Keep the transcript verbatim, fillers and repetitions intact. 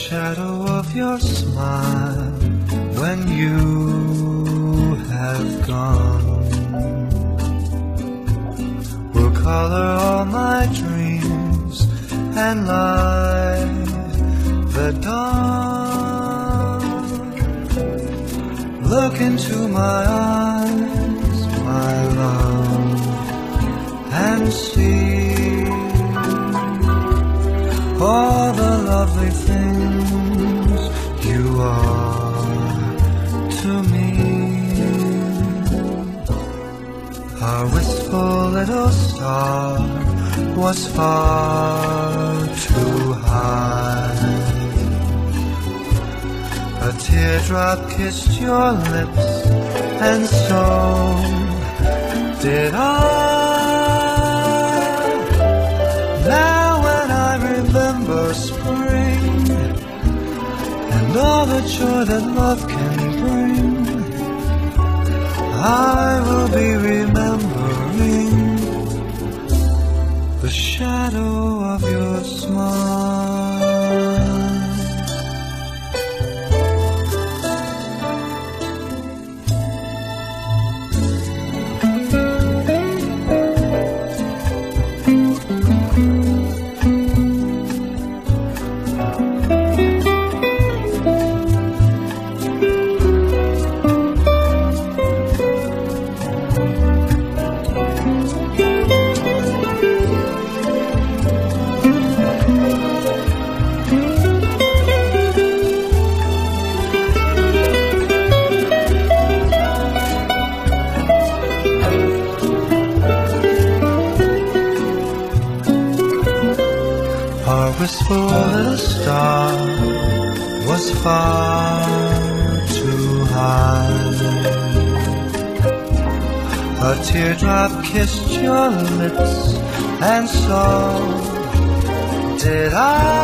shadow of your smile when you have gone will color all my dreams and light the dawn. Look into my eyes, my love, and see all the lovely things you are to me. Our wistful little star was far too high. A teardrop kissed your lips, and so did I. Now when I remember spring and all the joy that love can bring, I will be remembering the shadow of your smile. Our wistful little star was far too high. A teardrop kissed your lips, and so did I.